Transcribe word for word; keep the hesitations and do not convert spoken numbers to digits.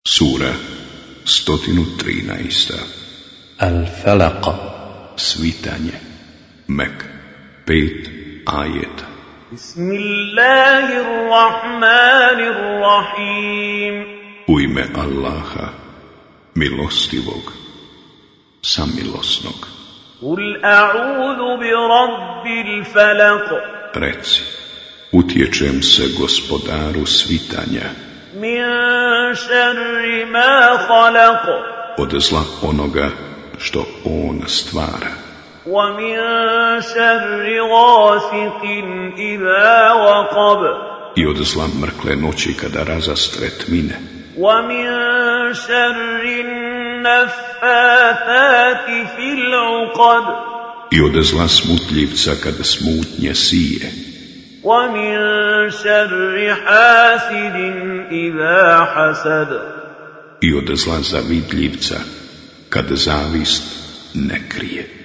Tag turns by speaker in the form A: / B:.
A: Sura sto trinaest.
B: Al-Falaq.
A: Svitanje. Mek. Pet ajeta.
C: Bismillahirrahmanirrahim.
A: U ime Allaha, milostivog, samilosnog.
C: Kul a'udhu bi rabbil falaq.
A: Reci, utječem se gospodaru svitanja.
C: Min šerri ma khalaq.
A: Od zla onoga što on stvara.
C: Wa min šerri ghasiqin idha waqab.
A: I od zla mrkle noći kada razastre tmine.
C: Wa min šerri naffathati fil uqad.
A: I od zla smutljivca kada smutnje sije.
C: Wa min šerri hasidin idha hasad.
A: I od zla zavidljivca kada zavist ne krije.